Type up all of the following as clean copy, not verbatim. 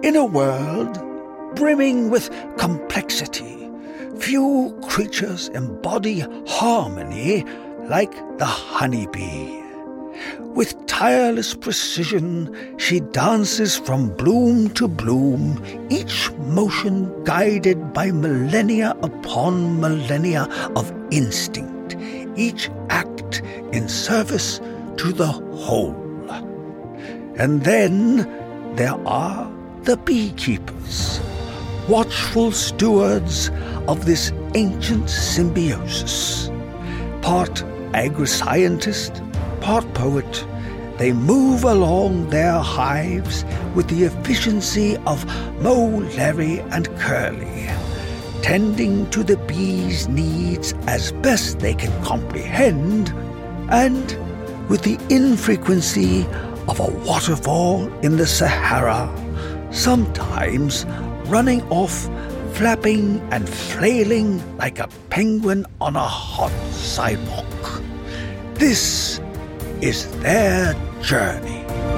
In a world brimming with complexity, few creatures embody harmony like the honeybee. With tireless precision, she dances from bloom to bloom, each motion guided by millennia upon millennia of instinct, each act in service to the whole. And then there are the beekeepers, watchful stewards of this ancient symbiosis. Part agri-scientist, part poet, they move along their hives with the efficiency of Moe, Larry, and Curly, tending to the bees' needs as best they can comprehend, and with the infrequency of a waterfall in the Sahara, sometimes running off, flapping and flailing like a penguin on a hot sidewalk. This is their journey.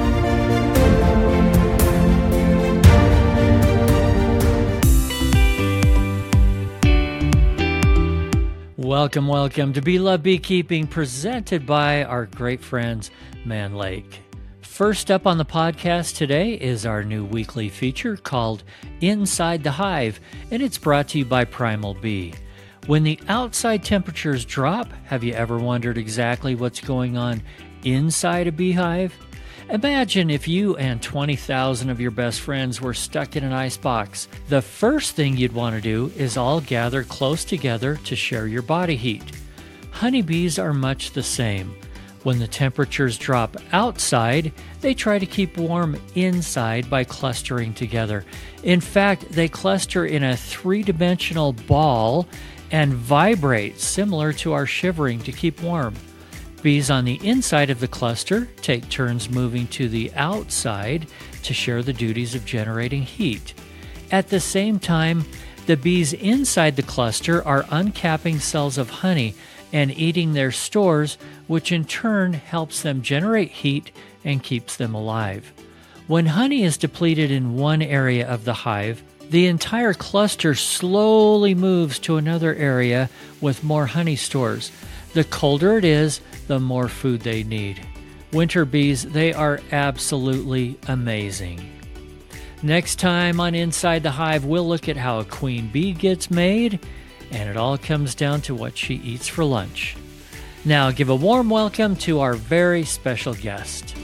Welcome, welcome to Bee Love Beekeeping, presented by our great friends, Man Lake. First up on the podcast today is our new weekly feature called Inside the Hive, and it's brought to you by Primal Bee. When the outside temperatures drop, have you ever wondered exactly what's going on inside a beehive? Imagine if you and 20,000 of your best friends were stuck in an ice box. The first thing you'd want to do is all gather close together to share your body heat. Honeybees are much the same. When the temperatures drop outside, they try to keep warm inside by clustering together. In fact, they cluster in a three-dimensional ball and vibrate similar to our shivering to keep warm. Bees on the inside of the cluster take turns moving to the outside to share the duties of generating heat. At the same time, the bees inside the cluster are uncapping cells of honey and eating their stores, which in turn helps them generate heat and keeps them alive. When honey is depleted in one area of the hive, the entire cluster slowly moves to another area with more honey stores. The colder it is, the more food they need. Winter bees, they are absolutely amazing. Next time on Inside the Hive, we'll look at how a queen bee gets made, and it all comes down to what she eats for lunch. Now, give a warm welcome to our very special guest.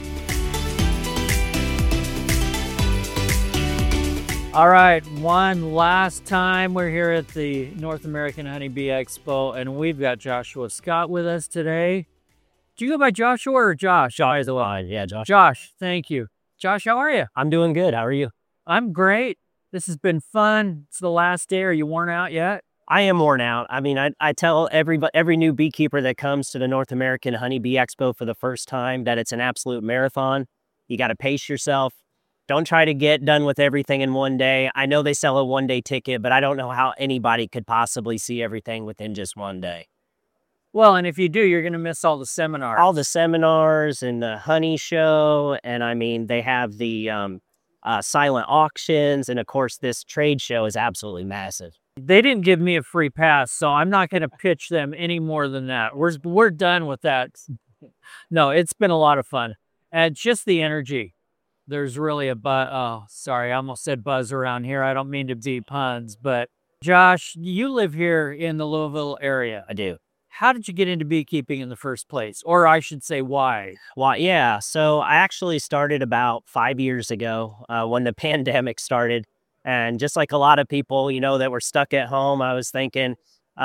All right, one last time we're here at the North American Honeybee Expo, and we've got Joshua Scott with us today. Do you go by Joshua or Josh? Josh, yeah, Josh. Josh, thank you. Josh, how are you? I'm doing good. How are you? I'm great. This has been fun. It's the last day. Are you worn out yet? I am worn out. I mean, I tell every new beekeeper that comes to the North American Honeybee Expo for the first time that it's an absolute marathon. You got to pace yourself. Don't try to get done with everything in one day. I know they sell a one-day ticket, but I don't know how anybody could possibly see everything within just one day. Well, and if you do, you're going to miss all the seminars. All the seminars and the honey show. And I mean, they have the silent auctions. And of course, this trade show is absolutely massive. They didn't give me a free pass, so I'm not going to pitch them any more than that. We're done with that. No, it's been a lot of fun. And just the energy. There's really a buzz. Oh, sorry, I almost said buzz around here. I don't mean to be puns, but Josh, you live here in the Louisville area. I do. How did you get into beekeeping in the first place? Or I should say, why? Well, yeah. So I actually started about 5 years ago when the pandemic started. And just like a lot of people, that were stuck at home, I was thinking,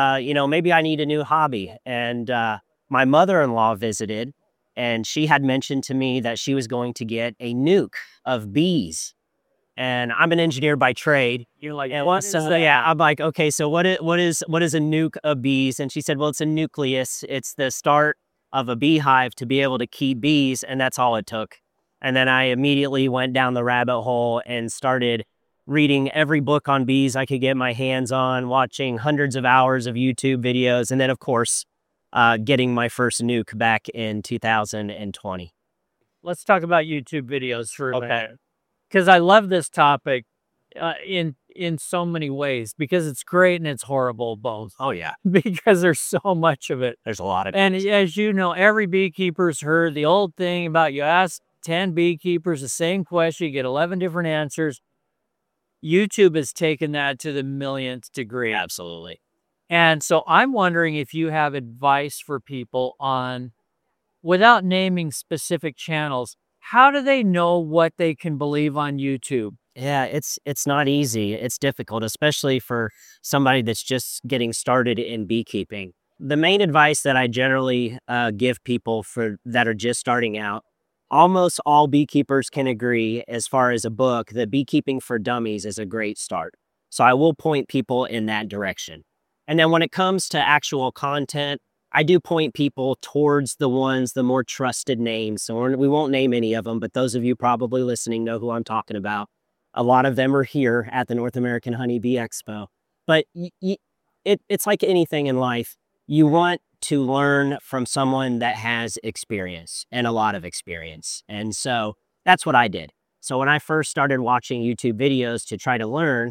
maybe I need a new hobby. And my mother-in-law visited, and she had mentioned to me that she was going to get a nuke of bees. And I'm an engineer by trade. You're like, yeah, I'm like, okay, so what is a nuke of bees? And she said, well, it's a nucleus. It's the start of a beehive to be able to keep bees. And that's all it took. And then I immediately went down the rabbit hole and started reading every book on bees I could get my hands on, watching hundreds of hours of YouTube videos. And then, of course, getting my first nuke back in 2020. Let's talk about YouTube videos for a minute. Because I love this topic. in so many ways because it's great and it's horrible both. Oh yeah, Because there's so much of it. there's a lot of And as you know, every beekeeper's heard the old thing about you ask 10 beekeepers the same question, you get 11 different answers. YouTube has taken that to the millionth degree. absolutely. And so I'm wondering if you have advice for people on, without naming specific channels, how do they know what they can believe on YouTube? Yeah, it's not easy. It's difficult, especially for somebody that's just getting started in beekeeping. The main advice that I generally give people for that are just starting out, almost all beekeepers can agree, as far as a book, that Beekeeping for Dummies is a great start. So I will point people in that direction. And then when it comes to actual content, I do point people towards the more trusted names. So we won't name any of them, but those of you probably listening know who I'm talking about. A lot of them are here at the North American Honeybee Expo. But it's like anything in life. You want to learn from someone that has experience and a lot of experience. And so that's what I did. So when I first started watching YouTube videos to try to learn,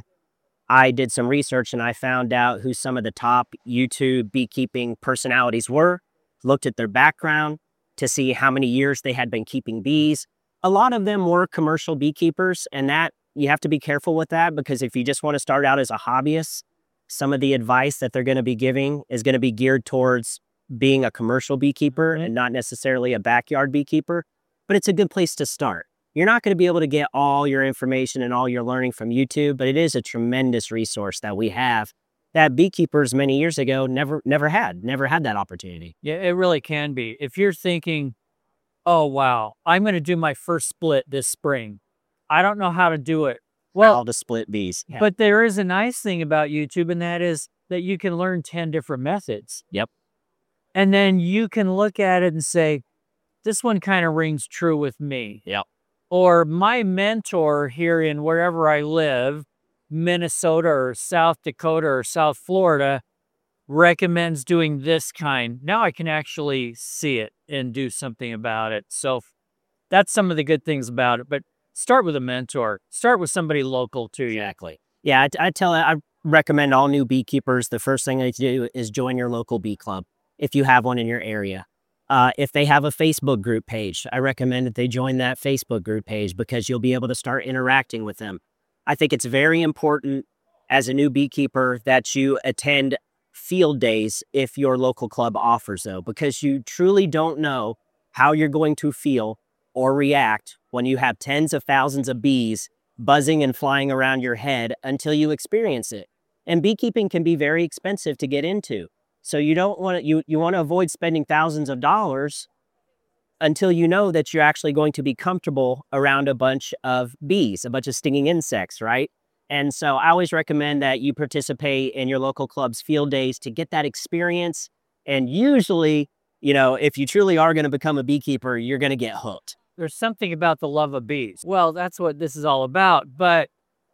I did some research and I found out who some of the top YouTube beekeeping personalities were, looked at their background to see how many years they had been keeping bees. A lot of them were commercial beekeepers, and that you have to be careful with that, because if you just want to start out as a hobbyist, some of the advice that they're going to be giving is going to be geared towards being a commercial beekeeper and not necessarily a backyard beekeeper. But it's a good place to start. You're not going to be able to get all your information and all your learning from YouTube, but it is a tremendous resource that we have that beekeepers many years ago never had that opportunity. Yeah, it really can be. If you're thinking, oh, wow, I'm going to do my first split this spring. I don't know how to do it. Well, How to split bees. Yeah. but there is a nice thing about YouTube, and that is that you can learn 10 different methods. Yep. And then you can look at it and say, this one kind of rings true with me. Yep. Or my mentor here in wherever I live, Minnesota or South Dakota or South Florida, recommends doing this kind. Now I can actually see it and do something about it. So that's some of the good things about it. But start with a mentor. Start with somebody local to you. Exactly. Yeah, I recommend all new beekeepers, the first thing they do is join your local bee club if you have one in your area. If they have a Facebook group page, I recommend that they join that Facebook group page, because you'll be able to start interacting with them. I think it's very important as a new beekeeper that you attend field days if your local club offers those, because you truly don't know how you're going to feel or react when you have tens of thousands of bees buzzing and flying around your head until you experience it. And beekeeping can be very expensive to get into. So you don't want to, you want to avoid spending thousands of dollars until you know that you're actually going to be comfortable around a bunch of bees, a bunch of stinging insects, right? And so I always recommend that you participate in your local club's field days to get that experience. And usually, if you truly are going to become a beekeeper, you're going to get hooked. There's something about the love of bees. Well, that's what this is all about. But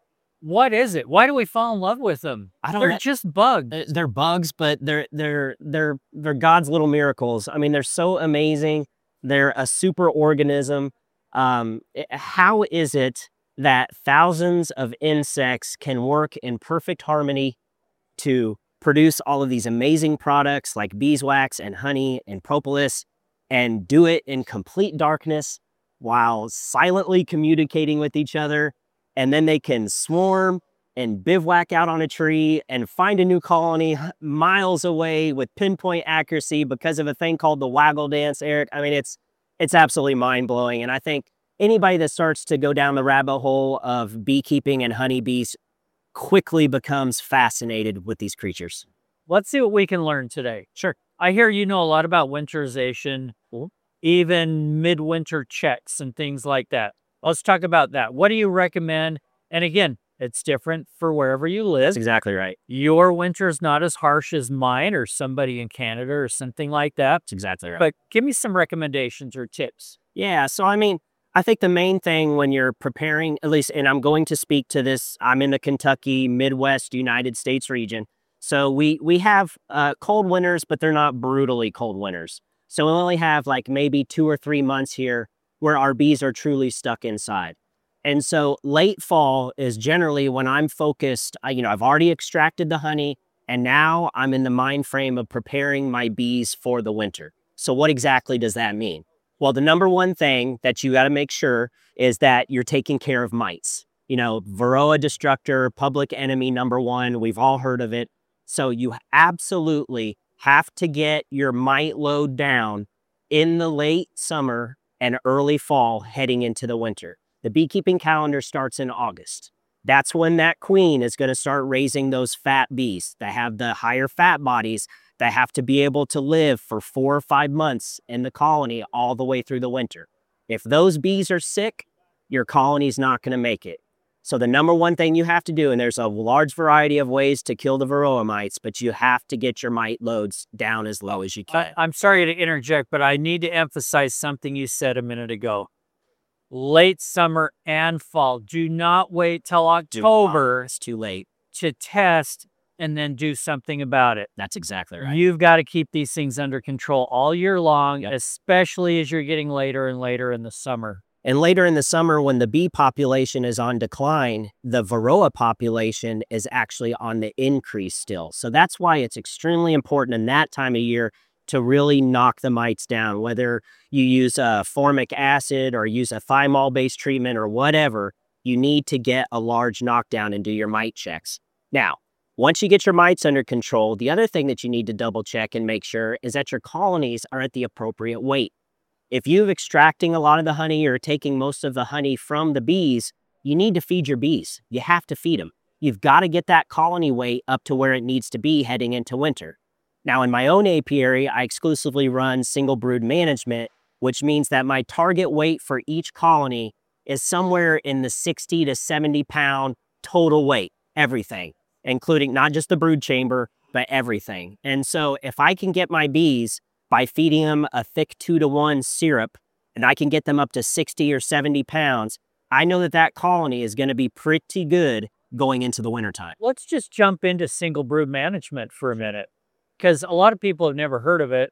what is it? Why do we fall in love with them? They're just bugs. They're bugs, but they're God's little miracles. I mean, they're so amazing. They're a super organism. How is it that thousands of insects can work in perfect harmony to produce all of these amazing products like beeswax and honey and propolis, and do it in complete darkness while silently communicating with each other? And then they can swarm and bivouac out on a tree and find a new colony miles away with pinpoint accuracy because of a thing called the waggle dance, Eric. I mean, it's absolutely mind-blowing. And I think anybody that starts to go down the rabbit hole of beekeeping and honeybees quickly becomes fascinated with these creatures. Let's see what we can learn today. Sure. I hear you know a lot about winterization, even midwinter checks and things like that. Let's talk about that. What do you recommend? And again, it's different for wherever you live. That's exactly right. Your winter is not as harsh as mine or somebody in Canada or something like that. That's exactly right. But give me some recommendations or tips. Yeah, so I mean, I think the main thing when you're preparing, at least, and I'm going to speak to this, I'm in the Kentucky, Midwest, United States region. So we have cold winters, but they're not brutally cold winters. So we only have like maybe 2 or 3 months here where our bees are truly stuck inside. And so late fall is generally when I'm focused. I've already extracted the honey, and now I'm in the mind frame of preparing my bees for the winter. So what exactly does that mean? Well, the number one thing that you got to make sure is that you're taking care of mites. Varroa destructor, public enemy number one. We've all heard of it. So you absolutely have to get your mite load down in the late summer and early fall heading into the winter. The beekeeping calendar starts in August. That's when that queen is going to start raising those fat bees that have the higher fat bodies that have to be able to live for 4 or 5 months in the colony all the way through the winter. If those bees are sick, your colony's not going to make it. So the number one thing you have to do, and there's a large variety of ways to kill the varroa mites, but you have to get your mite loads down as low as you can. I'm sorry to interject, but I need to emphasize something you said a minute ago. Late summer and fall. Do not wait till October. It's too late to test and then do something about it. That's exactly right. You've got to keep these things under control all year long, especially as you're getting later and later in the summer. And later in the summer, when the bee population is on decline, the varroa population is actually on the increase still. So that's why it's extremely important in that time of year to really knock the mites down, whether you use formic acid or use a thymol-based treatment or whatever. You need to get a large knockdown and do your mite checks. Now, once you get your mites under control, the other thing that you need to double check and make sure is that your colonies are at the appropriate weight. If you're extracting a lot of the honey or taking most of the honey from the bees, you need to feed your bees. You have to feed them. You've got to get that colony weight up to where it needs to be heading into winter. Now, in my own apiary, I exclusively run single brood management, which means that my target weight for each colony is somewhere in the 60 to 70 pound total weight, everything, including not just the brood chamber, but everything. And so if I can get my bees by feeding them a thick 2-to-1 syrup, and I can get them up to 60 or 70 pounds, I know that that colony is going to be pretty good going into the wintertime. Let's just jump into single brood management for a minute, because a lot of people have never heard of it.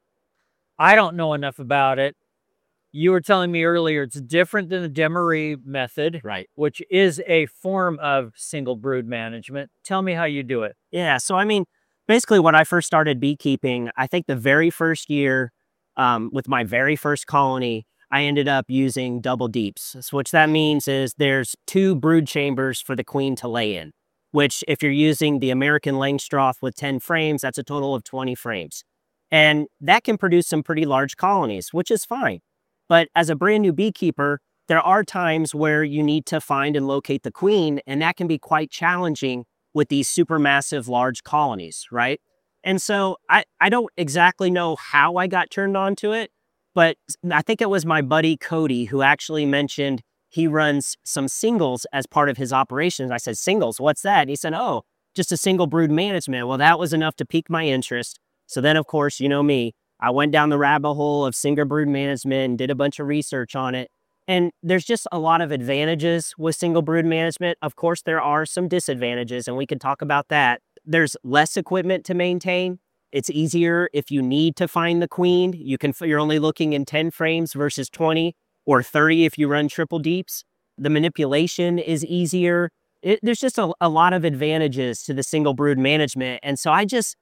I don't know enough about it. You were telling me earlier it's different than the Demaree method, right? Which is a form of single brood management. Tell me how you do it. Yeah, so basically when I first started beekeeping, I think the very first year with my very first colony, I ended up using double deeps. So what that means is there's 2 brood chambers for the queen to lay in, which if you're using the American Langstroth with 10 frames, that's a total of 20 frames. And that can produce some pretty large colonies, which is fine. But as a brand new beekeeper, there are times where you need to find and locate the queen, and that can be quite challenging with these supermassive large colonies, right? And so I don't exactly know how I got turned on to it, but I think it was my buddy Cody who actually mentioned he runs some singles as part of his operations. I said, singles, what's that? And he said, oh, just a single brood management. Well, that was enough to pique my interest. So then, of course, you know me, I went down the rabbit hole of single brood management and did a bunch of research on it. And there's just a lot of advantages with single brood management. Of course, there are some disadvantages, and we can talk about that. There's less equipment to maintain. It's easier if you need to find the queen. You're only looking in 10 frames versus 20 or 30 if you run triple deeps. The manipulation is easier. There's just a lot of advantages to the single brood management. And so I just,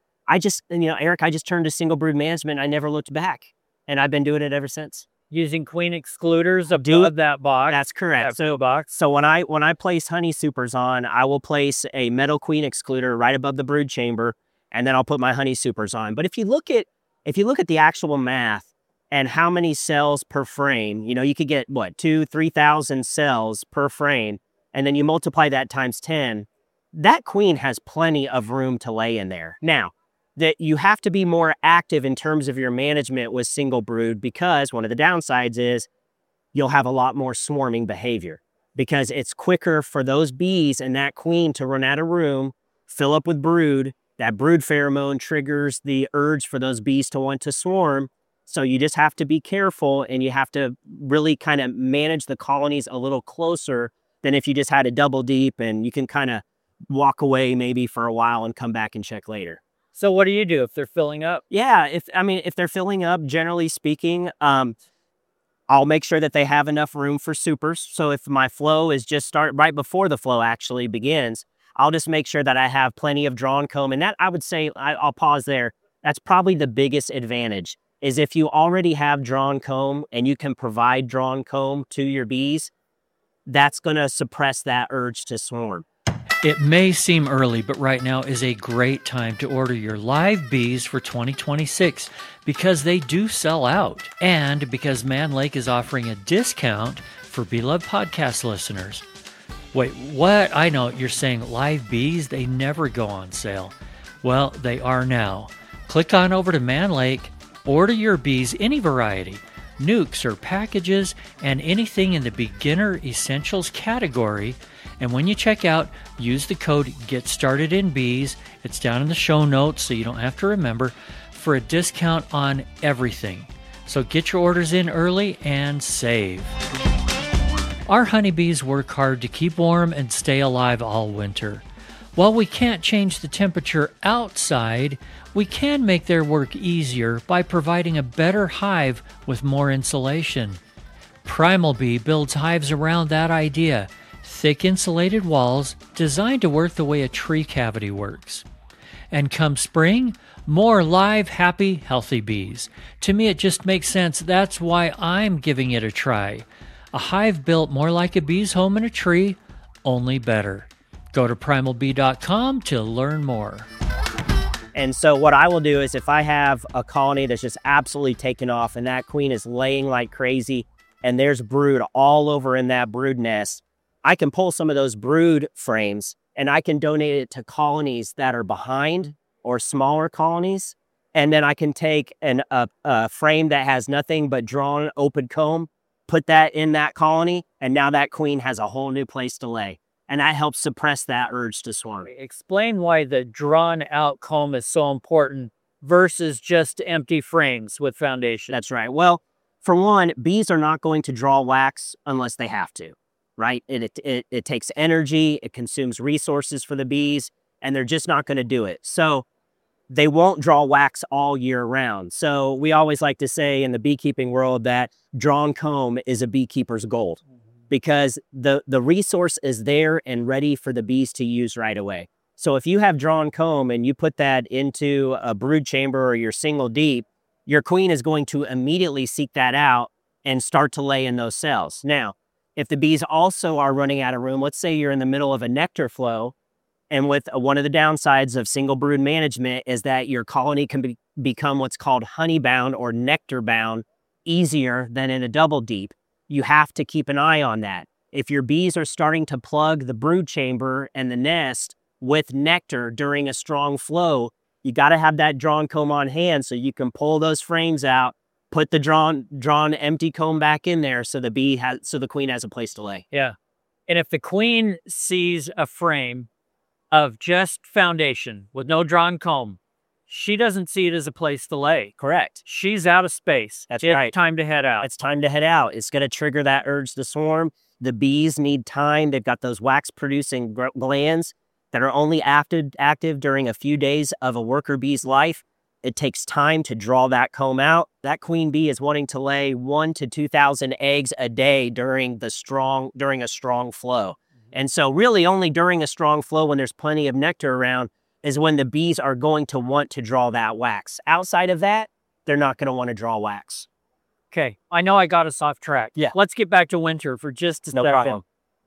Eric, I just turned to single brood management. I never looked back, and I've been doing it ever since. Using queen excluders above that box. That's correct. Box. So when I place honey supers on, I will place a metal queen excluder right above the brood chamber, and then I'll put my honey supers on. But if you look at the actual math and how many cells per frame, you could get 2,000-3,000 cells per frame, and then you multiply that times 10. That queen has plenty of room to lay in there. Now, that you have to be more active in terms of your management with single brood, because one of the downsides is you'll have a lot more swarming behavior, because it's quicker for those bees and that queen to run out of room, fill up with brood. That brood pheromone triggers the urge for those bees to want to swarm. So you just have to be careful, and you have to really kind of manage the colonies a little closer than if you just had a double deep and you can kind of walk away maybe for a while and come back and check later. So what do you do if they're filling up? Yeah, if they're filling up, generally speaking, I'll make sure that they have enough room for supers. So if my flow is just right before the flow actually begins, I'll just make sure that I have plenty of drawn comb. And that, I would say, I'll pause there. That's probably the biggest advantage, is if you already have drawn comb and you can provide drawn comb to your bees, that's going to suppress that urge to swarm. It may seem early, but right now is a great time to order your live bees for 2026 because they do sell out, and because Mann Lake is offering a discount for Beloved Podcast listeners. Wait, what? I know you're saying live bees, they never go on sale. Well, they are now. Click on over to Mann Lake, order your bees any variety, nukes or packages, and anything in the beginner essentials category. And when you check out, use the code GETSTARTEDINBEES. It's down in the show notes, so you don't have to remember, for a discount on everything. So get your orders in early and save. Our honeybees work hard to keep warm and stay alive all winter. While we can't change the temperature outside, we can make their work easier by providing a better hive with more insulation. Primal Bee builds hives around that idea. Thick insulated walls designed to work the way a tree cavity works. And come spring, more live, happy, healthy bees. To me, it just makes sense. That's why I'm giving it a try. A hive built more like a bee's home in a tree, only better. Go to primalbee.com to learn more. And so what I will do is, if I have a colony that's just absolutely taken off and that queen is laying like crazy and there's brood all over in that brood nest, I can pull some of those brood frames and I can donate it to colonies that are behind or smaller colonies. And then I can take a frame that has nothing but drawn open comb, put that in that colony, and now that queen has a whole new place to lay. And that helps suppress that urge to swarm. Explain why the drawn out comb is so important versus just empty frames with foundation. That's right. Well, for one, bees are not going to draw wax unless they have to, right? It takes energy, it consumes resources for the bees, and they're just not going to do it. So they won't draw wax all year round. So we always like to say in the beekeeping world that drawn comb is a beekeeper's gold, because the resource is there and ready for the bees to use right away. So if you have drawn comb and you put that into a brood chamber or your single deep, your queen is going to immediately seek that out and start to lay in those cells. Now, if the bees also are running out of room, let's say you're in the middle of a nectar flow, and with one of the downsides of single brood management is that your colony can become what's called honey bound or nectar bound easier than in a double deep. You have to keep an eye on that. If your bees are starting to plug the brood chamber and the nest with nectar during a strong flow, you got to have that drawn comb on hand so you can pull those frames out, put the drawn empty comb back in there so the queen has a place to lay. Yeah. And if the queen sees a frame of just foundation with no drawn comb, she doesn't see it as a place to lay. Correct. She's out of space. That's it's right. Time to head out. It's time to head out. It's going to trigger that urge to swarm. The bees need time. They've got those wax-producing glands that are only active during a few days of a worker bee's life. It takes time to draw that comb out. That queen bee is wanting to lay 1,000 to 2,000 eggs a day during a strong flow. And so really only during a strong flow, when there's plenty of nectar around, is when the bees are going to want to draw that wax. Outside of that, they're not going to want to draw wax. Okay, I know I got us off track. Yeah. Let's get back to winter for just a second. No problem.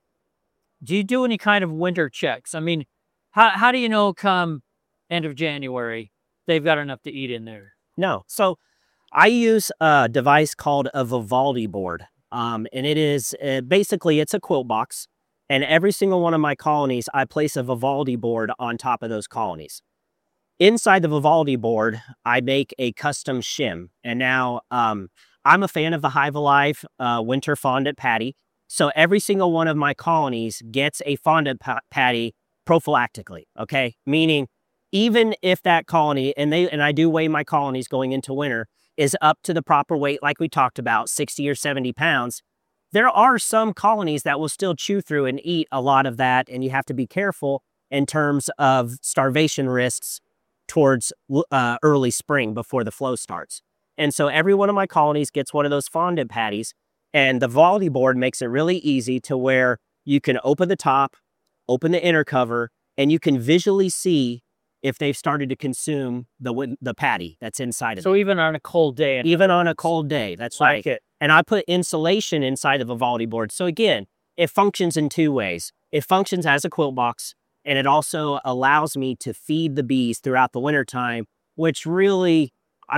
Do you do any kind of winter checks? I mean, how do you know come end of January they've got enough to eat in there? No. So I use a device called a Vivaldi board. And it is basically, it's a quilt box. And every single one of my colonies, I place a Vivaldi board on top of those colonies. Inside the Vivaldi board, I make a custom shim. And now I'm a fan of the Hive Alive winter fondant patty. So every single one of my colonies gets a fondant patty prophylactically, okay? Meaning, even if that colony, and I do weigh my colonies going into winter, is up to the proper weight, like we talked about, 60 or 70 pounds, there are some colonies that will still chew through and eat a lot of that, and you have to be careful in terms of starvation risks towards early spring before the flow starts. And so every one of my colonies gets one of those fondant patties, And the Volley board makes it really easy to where you can open the top, open the inner cover, and you can visually see if they've started to consume the patty that's inside of it. So even on a cold day. Even on a cold day, that's Like right. it. And I put insulation inside of a Volley board. So again, it functions in two ways. It functions as a quilt box, and it also allows me to feed the bees throughout the wintertime, which really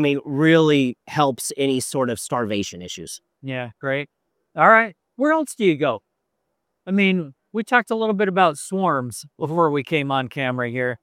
helps any sort of starvation issues. Yeah, great. All right. Where else do you go? I mean, we talked a little bit about swarms before we came on camera here.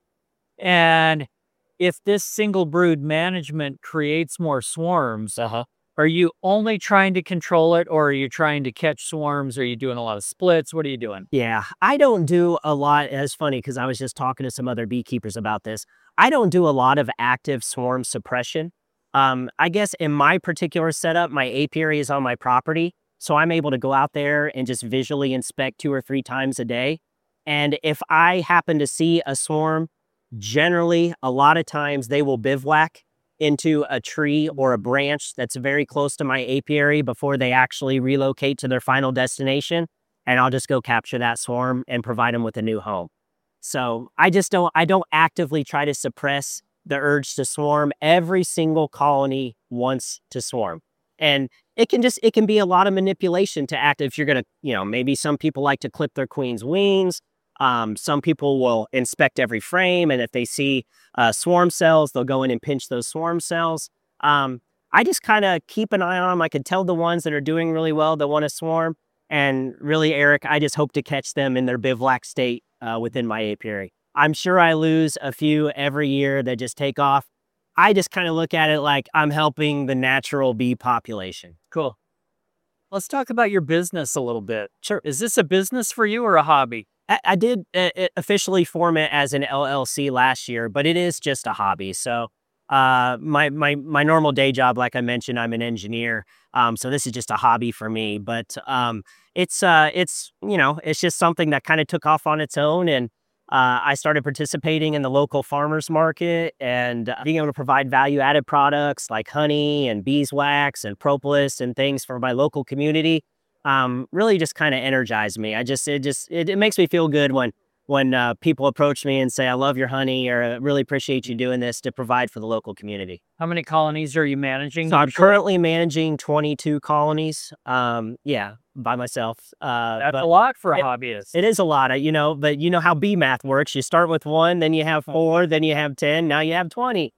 And if this single brood management creates more swarms, are you only trying to control it, or are you trying to catch swarms? Are you doing a lot of splits? What are you doing? Yeah, I don't do a lot. It's funny because I was just talking to some other beekeepers about this. I don't do a lot of active swarm suppression. I guess in my particular setup, my apiary is on my property. So I'm able to go out there and just visually inspect 2 or 3 times a day. And if I happen to see a swarm, generally, a lot of times they will bivouac into a tree or a branch that's very close to my apiary before they actually relocate to their final destination. And I'll just go capture that swarm and provide them with a new home. So I don't actively try to suppress the urge to swarm. Every single colony wants to swarm. And it can be a lot of manipulation to act if you're going to, maybe some people like to clip their queen's wings. Some people will inspect every frame, and if they see swarm cells, they'll go in and pinch those swarm cells. I just kind of keep an eye on them. I can tell the ones that are doing really well that want to swarm. And really, Eric, I just hope to catch them in their bivouac state within my apiary. I'm sure I lose a few every year that just take off. I just kind of look at it like I'm helping the natural bee population. Cool. Let's talk about your business a little bit. Sure. Is this a business for you or a hobby? I did officially form it as an LLC last year, but it is just a hobby. So my normal day job, like I mentioned, I'm an engineer. So this is just a hobby for me. But it's just something that kind of took off on its own. And I started participating in the local farmers market and being able to provide value-added products like honey and beeswax and propolis and things for my local community. Really just kind of energized me. It makes me feel good when people approach me and say, I love your honey, or I really appreciate you doing this to provide for the local community. How many colonies are you managing? So I'm currently managing 22 colonies. By myself. That's a lot for a hobbyist. It is a lot, but you know how bee math works. You start with 1, then you have 4, then you have 10, now you have 20.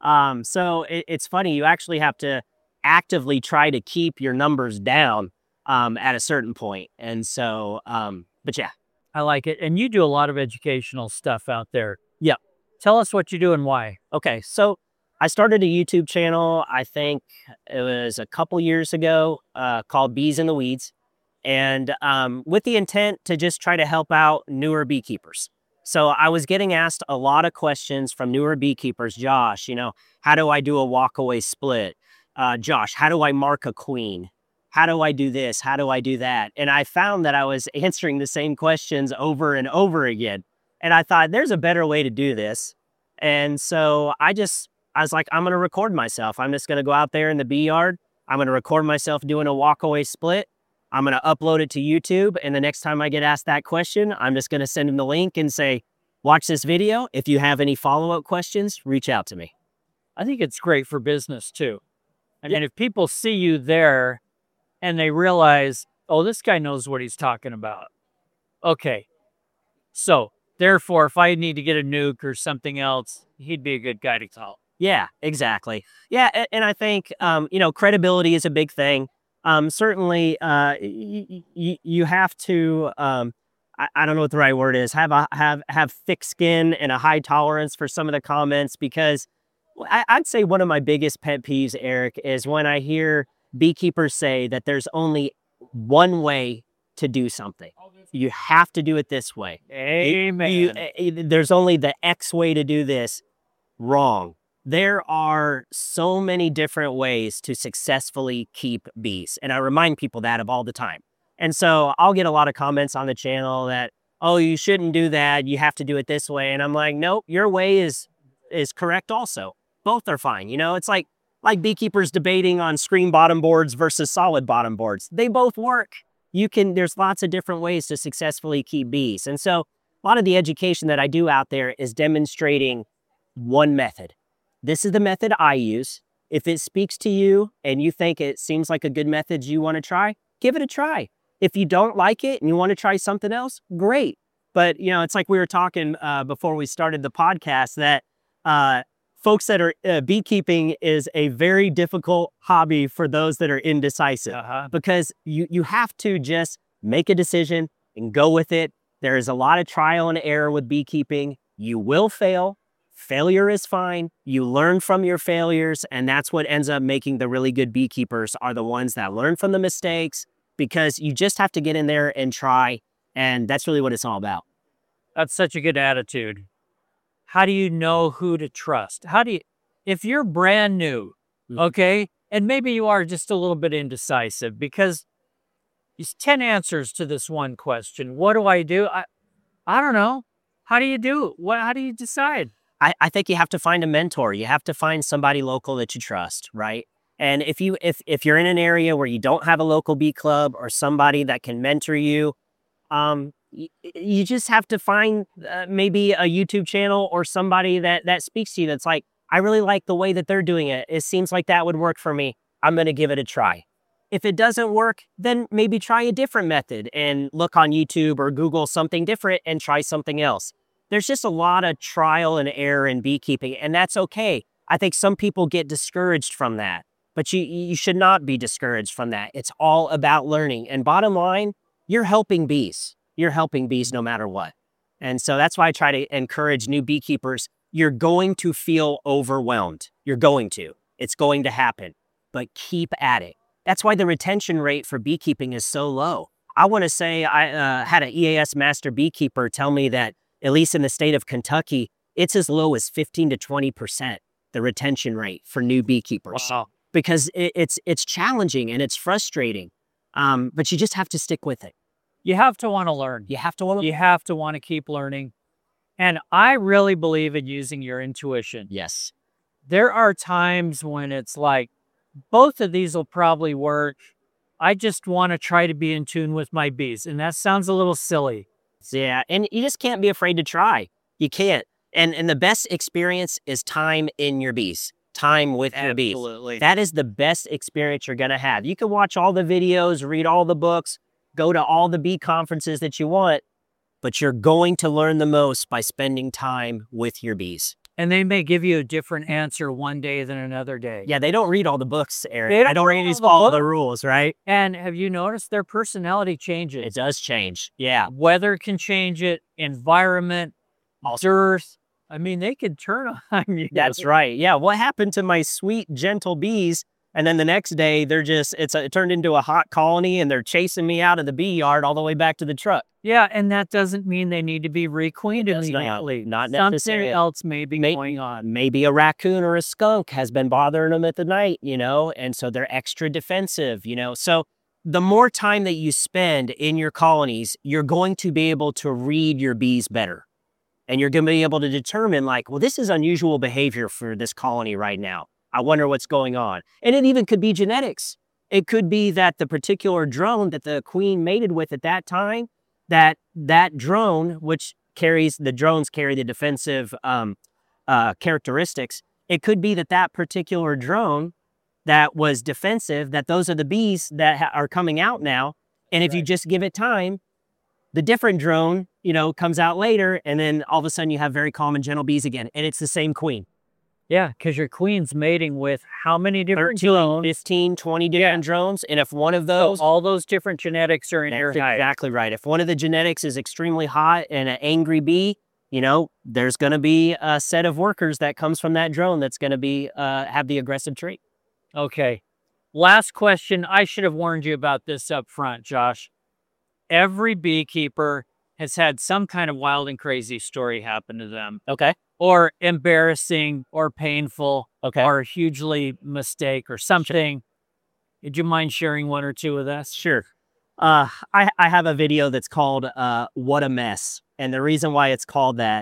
So it's funny. You actually have to actively try to keep your numbers down at a certain point. And so, but yeah. I like it. And you do a lot of educational stuff out there. Yeah. Tell us what you do and why. Okay. So I started a YouTube channel, I think it was a couple years ago, called Bees in the Weeds. And with the intent to just try to help out newer beekeepers. So I was getting asked a lot of questions from newer beekeepers. Josh, how do I do a walkaway split? Josh, how do I mark a queen? How do I do this? How do I do that? And I found that I was answering the same questions over and over again. And I thought, there's a better way to do this. And so I was like, I'm going to record myself. I'm just going to go out there in the bee yard. I'm going to record myself doing a walkaway split. I'm going to upload it to YouTube. And the next time I get asked that question, I'm just going to send them the link and say, watch this video. If you have any follow-up questions, reach out to me. I think it's great for business too. I mean, if people see you there and they realize, oh, this guy knows what he's talking about. Okay. So therefore, if I need to get a nuke or something else, he'd be a good guy to call. Yeah, exactly. Yeah. And I think, credibility is a big thing. Certainly, you have to, I don't know what the right word is, have thick skin and a high tolerance for some of the comments, because I'd say one of my biggest pet peeves, Eric, is when I hear beekeepers say that there's only one way to do something. You have to do it this way. Amen. There's only the X way to do this. Wrong. There are so many different ways to successfully keep bees. And I remind people that of all the time. And so I'll get a lot of comments on the channel that, oh, you shouldn't do that. You have to do it this way. And I'm like, nope, your way is correct also. Both are fine. It's like like beekeepers debating on screen bottom boards versus solid bottom boards. They both work. There's lots of different ways to successfully keep bees. And so a lot of the education that I do out there is demonstrating one method. This is the method I use. If it speaks to you and you think it seems like a good method you want to try, give it a try. If you don't like it and you want to try something else, great. But, it's like we were talking before we started the podcast that folks that are beekeeping is a very difficult hobby for those that are indecisive because you have to just make a decision and go with it. There is a lot of trial and error with beekeeping. You will fail. Failure is fine. You learn from your failures, and that's what ends up making the really good beekeepers are the ones that learn from the mistakes, because you just have to get in there and try, and that's really what it's all about. That's such a good attitude. How do you know who to trust? If you're brand new, okay, and maybe you are just a little bit indecisive, because there's 10 answers to this one question. What do I do? I don't know. How do you do it? How do you decide? I think you have to find a mentor. You have to find somebody local that you trust, right? And if you're in an area where you don't have a local bee club or somebody that can mentor you, you just have to find maybe a YouTube channel or somebody that speaks to you that's like, I really like the way that they're doing it. It seems like that would work for me. I'm going to give it a try. If it doesn't work, then maybe try a different method and look on YouTube or Google something different and try something else. There's just a lot of trial and error in beekeeping, and that's okay. I think some people get discouraged from that, but you should not be discouraged from that. It's all about learning. And bottom line, you're helping bees. You're helping bees no matter what. And so that's why I try to encourage new beekeepers. You're going to feel overwhelmed. You're going to. It's going to happen, but keep at it. That's why the retention rate for beekeeping is so low. I want to say I had an EAS master beekeeper tell me that, at least in the state of Kentucky, it's as low as 15 to 20%, the retention rate for new beekeepers. Wow. Because it's challenging and it's frustrating, but you just have to stick with it. You have to want to learn. You have to want to. You have to want to keep learning. And I really believe in using your intuition. Yes. There are times when it's like, both of these will probably work. I just want to try to be in tune with my bees. And that sounds a little silly. Yeah, and you just can't be afraid to try. You can't. And the best experience is time in your bees, time with your bees. Absolutely. That is the best experience you're going to have. You can watch all the videos, read all the books, go to all the bee conferences that you want, but you're going to learn the most by spending time with your bees. And they may give you a different answer one day than another day. Yeah, they don't read all the books, Eric. They don't I don't read always all the follow books. the rules, right? And have you noticed their personality changes? It does change. Yeah. Weather can change it, environment, dearth. I mean, they could turn on you. That's right. Yeah. What happened to my sweet, gentle bees? And then the next day, it turned into a hot colony and they're chasing me out of the bee yard all the way back to the truck. Yeah, and that doesn't mean they need to be requeened immediately. Not Something necessarily. else may be going on. Maybe a raccoon or a skunk has been bothering them at the night, and so they're extra defensive, So the more time that you spend in your colonies, you're going to be able to read your bees better. And you're going to be able to determine this is unusual behavior for this colony right now. I wonder what's going on. And it even could be genetics. It could be that the particular drone that the queen mated with at that time, that drone, which drones carry the defensive characteristics. It could be that particular drone that was defensive, that those are the bees that are coming out now. And if you just give it time, the different drone, comes out later, and then all of a sudden you have very calm and gentle bees again. And it's the same queen. Yeah, because your queen's mating with how many different 13, drones? 15, 20 different drones. And if one of those... all those different genetics are in your hive. Exactly right. If one of the genetics is extremely hot and an angry bee, there's going to be a set of workers that comes from that drone that's going to be have the aggressive trait. Okay. Last question. I should have warned you about this up front, Josh. Every beekeeper has had some kind of wild and crazy story happen to them. Okay. Or embarrassing or painful. Okay. Or hugely mistake or something. Would you mind sharing one or two with us? Sure. I have a video that's called What a Mess. And the reason why it's called that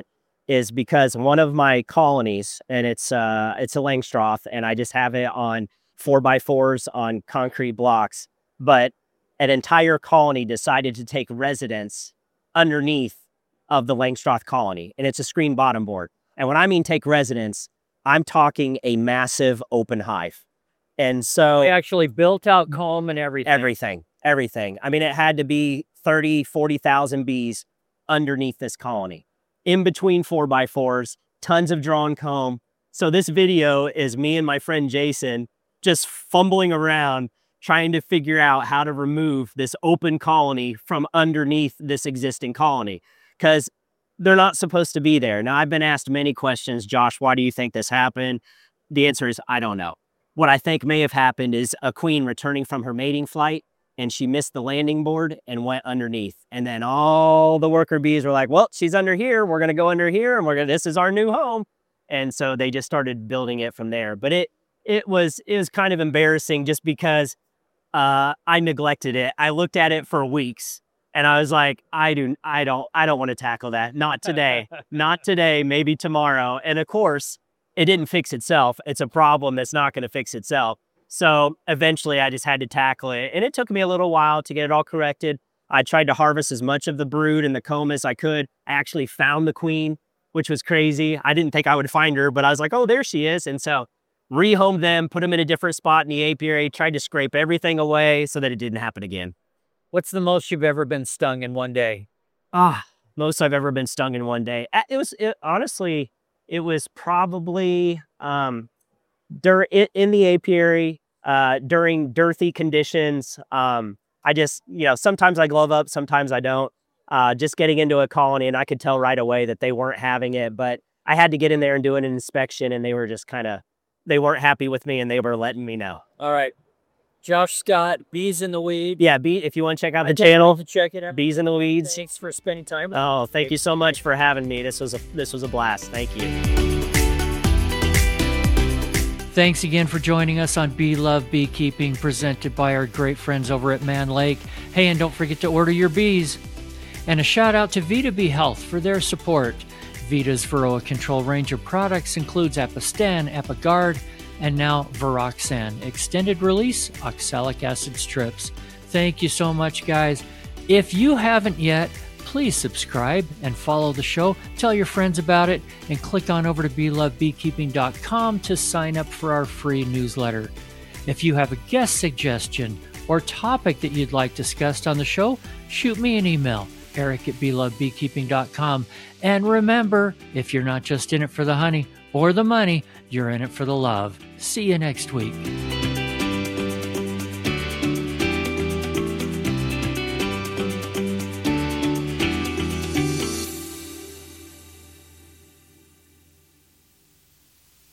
is because one of my colonies, and it's a Langstroth, and I just have it on 4x4s on concrete blocks, but an entire colony decided to take residence underneath of the Langstroth colony, and it's a screen bottom board. And when I mean take residence, I'm talking a massive open hive. And so They actually built out comb and everything. everything. I mean, it had to be 30, 40,000 bees underneath this colony, in between 4x4s, tons of drawn comb. So this video is me and my friend Jason just fumbling around trying to figure out how to remove this open colony from underneath this existing colony, because they're not supposed to be there. Now, I've been asked many questions. Josh, why do you think this happened? The answer is, I don't know. What I think may have happened is a queen returning from her mating flight, and she missed the landing board and went underneath. And then all the worker bees were like, well, she's under here. We're going to go under here, and this is our new home. And so they just started building it from there. But it was kind of embarrassing just because I neglected it. I looked at it for weeks, and I was like, I don't want to tackle that. Not today. Not today, maybe tomorrow. And of course, it didn't fix itself. It's a problem that's not going to fix itself. So eventually I just had to tackle it. And it took me a little while to get it all corrected. I tried to harvest as much of the brood and the comb as I could. I actually found the queen, which was crazy. I didn't think I would find her, but I was like, oh, there she is. And so rehomed them, put them in a different spot in the apiary, tried to scrape everything away so that it didn't happen again. What's the most you've ever been stung in one day? Most I've ever been stung in one day. Honestly, it was probably in the apiary during dearthy conditions. I just, sometimes I glove up, sometimes I don't. Just getting into a colony, and I could tell right away that they weren't having it, but I had to get in there and do an inspection, and they were just they weren't happy with me, and they were letting me know. All right. Josh Scott, Bees in the Weed. Yeah, if you want to check out the channel, check it out. Bees in the Weeds. Thanks for spending time with us. Thank you so much for having me. This was a blast. Thank you. Thanks again for joining us on Bee Love Beekeeping, presented by our great friends over at Mann Lake. Hey, and don't forget to order your bees. And a shout out to Vita Bee Health for their support. Vita's Varroa control range of products includes Apistan, Apigard, and now Viroxan, extended release oxalic acid strips. Thank you so much, guys. If you haven't yet, please subscribe and follow the show. Tell your friends about it, and click on over to BeLoveBeekeeping.com to sign up for our free newsletter. If you have a guest suggestion or topic that you'd like discussed on the show, shoot me an email, eric@BeLoveBeekeeping.com. And remember, if you're not just in it for the honey or the money, you're in it for the love. See you next week.